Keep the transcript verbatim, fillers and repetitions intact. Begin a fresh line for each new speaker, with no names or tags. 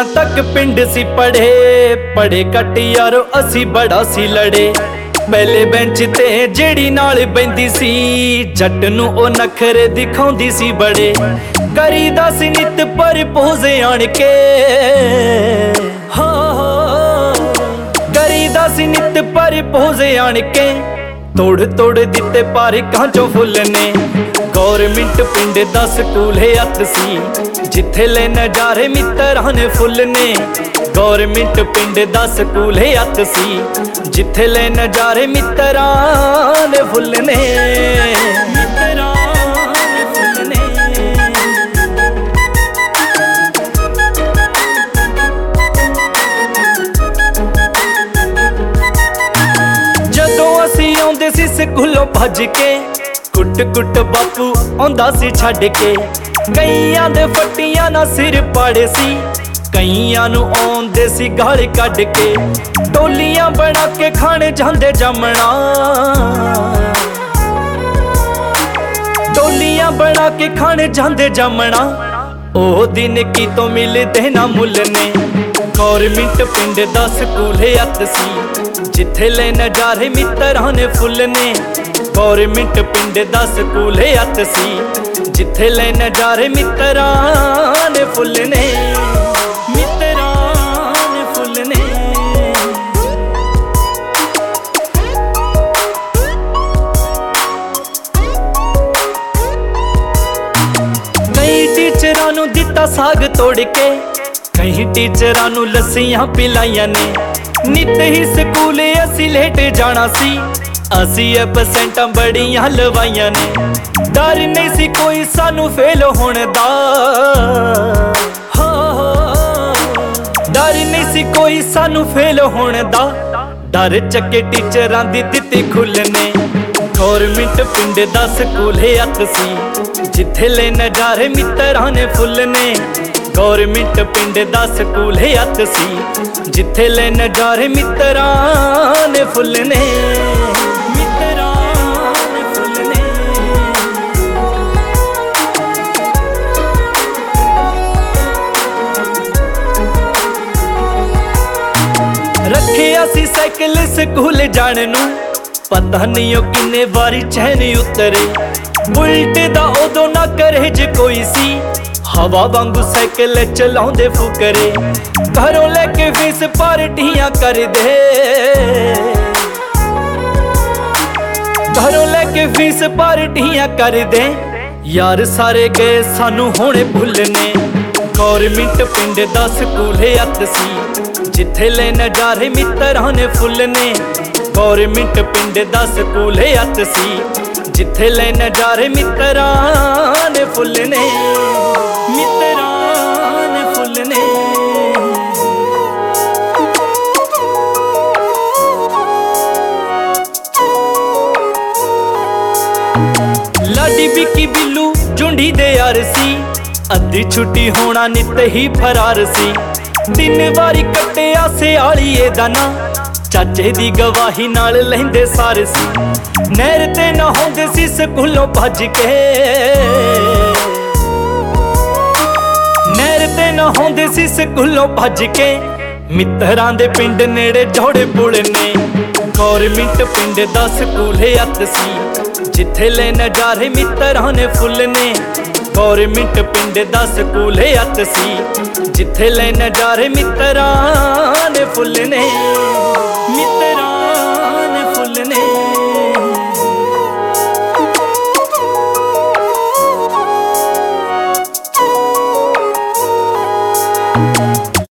तक पिंड सी पढ़े पढ़े कट यारो असी बड़ा सी लड़े। पहले बेंच ते जेड़ी नाल बैंदी सी जट नूं ओ नखरे दिखाउंदी सी बड़े। करीदा सी नित पर पोजे आण के हो करीदा सी नित पर पोजे आण के। तोड़ तोड़ दिते पारे कांचों फुल ने। गौरमेंट पिंड दा स्कूल है अत सी जिथे ले नजारे मित्तरां ने फुल ने। गौरमेंट पिंड दा स्कूल है अत सी जिथे ले नजारे मित्तरां ने फुल ने। मित्तरां ने फुल ने। जदों असी आउंदे सी स्कूलों भज के कुट कुट बापू आंदा सी छड्ड के। कईयां दे फट्टियां ना सिर पाड़े सी कईयां नूं आउंदे सी गाल कढ के। टोलियां बना के खाने जांदे जामणा टोलियां बना के खाने जांदे जामणा। ओ दिन की तो मिलदे ना मुल ने। गौरमेंट पिंड दा स्कूल है अत सी जिथे ले नजारे मित्तरां ने फुल ने। गौरमेंट पिंड दा स्कूल है अत सी जिथे ले नजारे मित्तरां ने फुल ने। मित्तरां ने फुल ने। कई टीचरां नूं दिता साग तोड़ के कई टीचरां नूं लस्सियां पिलाइयां ने। नित ही स्कूल असी लेट जाना सी असी परसेंटां बड़ियां लवाइयां ने। डर नहीं सी कोई सानू फेल होने दा डर नहीं सी कोई सानू फेल होने दा। डर चके टीचरां दी दित्ती खुलने। गौरमेंट पिंड दा स्कूल है अत सी जिथे ले नजारे मित्तरां ने फुल ने। गौरमेंट पिंड दा स्कूल है अत सी जिथे ले नजारे मित्तरां ने फुल ने। रखिया सी साइकिल स्कूल जाने नूं पता नहीं ओ किन्ने वारी चैन उतरे। बुलट दा उदों ना करे जे कोई सी हवा वांगू साइकिल चलाउंदे फुकरे। घरों लेके फीस पार्टियां कर दे घरों लेके फीस पार्टियां कर दे। यार सारे गए सानू होने भुलने। गौरमेंट पिंड दा स्कूल है अत सी जिथे ले नजारे मित्तरां ने फुल ने। गौरमेंट पिंड दा स्कूल है अत सी जिथे ले नजारे मित्तरां ने फुल ने। मित्तरां ने फुल ने। लाडी बिक्की बिल्लू झुंडी दे यार सी अद्धी छुट्टी होना नित ही फरार सी। दिन वारी कट्टिया सियालीए दा ना चाचे दी गवाही नाल लहिंदे सारे सी। नहर ते नहाउंदे सी स्कूलों भज के नहर ते नहाउंदे सी स्कूलों भज के। मित्तरां दे पिंड नेड़े जोड़े पुल ने। गौरमेंट पिंड दा स्कूल है अत सी जिथे ले नजारे मित्तरां ने फुल ने। गौरमेंट पिंड दा स्कूल है अत सी जिथे ले नजारे मित्तरां ने फुल ने। मित्तरां